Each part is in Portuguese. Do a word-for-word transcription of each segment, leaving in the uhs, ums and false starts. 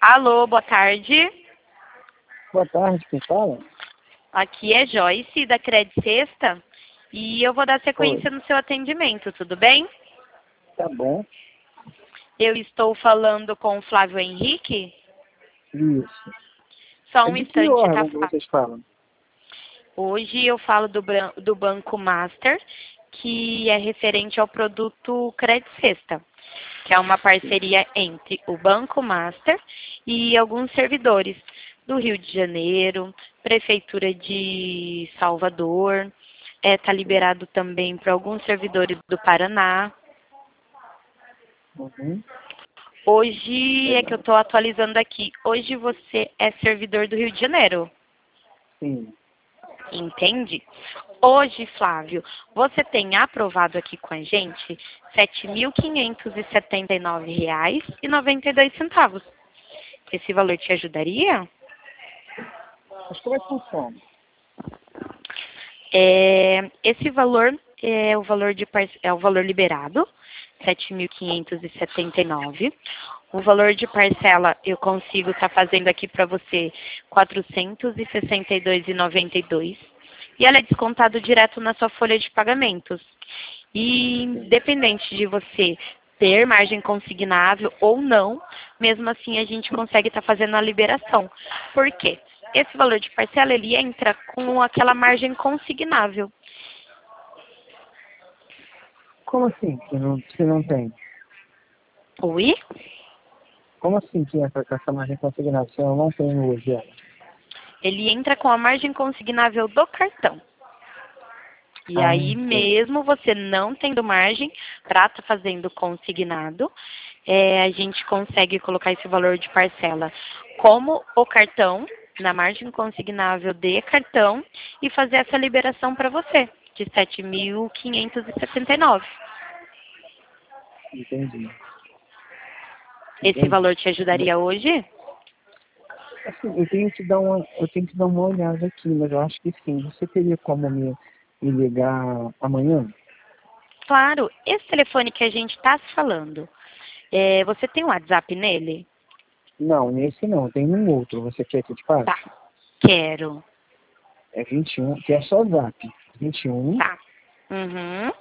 Alô, boa tarde. Boa tarde, quem fala? Aqui é Joyce, da Cred Sexta, e eu vou dar sequência Oi. no seu atendimento, tudo bem? Tá bom. Eu estou falando com o Flávio Henrique? Isso. Só É um de que instante, tá? órgão que vocês falam? Hoje eu falo do, bran- do Banco Master, que é referente ao produto Cred Sexta, que é uma parceria entre o Banco Master e alguns servidores do Rio de Janeiro, Prefeitura de Salvador, está liberado também para alguns servidores do Paraná. Uhum. Hoje é que eu Legal. estou atualizando aqui. Hoje você é servidor do Rio de Janeiro, Sim. entende? Hoje, Flávio, você tem aprovado aqui com a gente sete mil quinhentos e setenta e nove reais e noventa e dois centavos. Esse valor te ajudaria? Mas como é que funciona? É, esse valor é o valor de par- é o valor liberado, sete mil quinhentos e setenta e nove. O valor de parcela eu consigo estar fazendo aqui para você quatrocentos e sessenta e dois reais e noventa e dois centavos. E ela é descontado direto na sua folha de pagamentos. E independente de você ter margem consignável ou não, mesmo assim a gente consegue estar fazendo a liberação. Por quê? Esse valor de parcela, ele entra com aquela margem consignável. Como assim que não, que não tem? Oi? Como assim que essa, essa margem consignada? Se eu não tenho hoje ela? Ele entra com a margem consignável do cartão. E Ah, aí, sim. mesmo você não tendo margem para estar fazendo consignado, é, a gente consegue colocar esse valor de parcela como o cartão, na margem consignável de cartão, e fazer essa liberação para você, de sete mil quinhentos e setenta e nove. Entendi. Esse Entendi. valor te ajudaria hoje? Assim, eu tenho que dar uma, eu tenho que dar uma olhada aqui, mas eu acho que sim. Você teria como me, me ligar amanhã? Claro, esse telefone que a gente está se falando, é, você tem um WhatsApp nele? Não, nesse não. Tem um outro. Você quer que eu te Tá, passe? quero. É vinte e um, que é só zap. vinte e um, Tá. Uhum.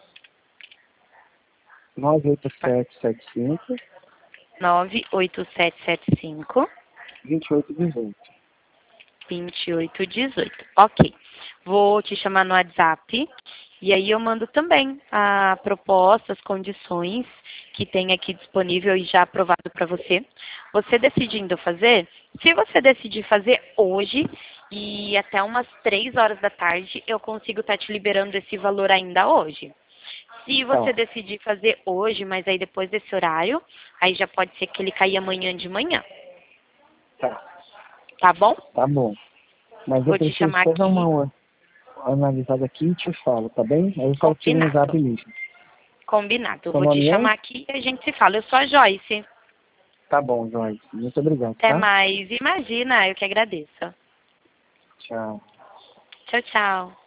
nove oito sete sete cinco, nove oito sete sete cinco, vinte e oito dezoito. vinte e oito dezoito. Ok. Vou te chamar no WhatsApp e aí eu mando também a proposta, as condições que tem aqui disponível e já aprovado para você. Você decidindo fazer, se você decidir fazer hoje e até umas três horas da tarde, eu consigo estar te liberando esse valor ainda hoje. Se você Tá, decidir fazer hoje, mas aí depois desse horário, aí já pode ser que ele caia amanhã de manhã, tá, tá bom? tá bom. Mas eu Vou te preciso chamar só dar aqui, uma analisada aqui e te falo, tá bem? Aí eu falo que no zap combinado. mesmo. Combinado. Eu Seu vou te nome é? chamar aqui e a gente se fala. Eu sou a Joyce. Tá bom, Joyce. Muito obrigado, Até tá? mais. Imagina, eu que agradeço. Tchau. Tchau, tchau.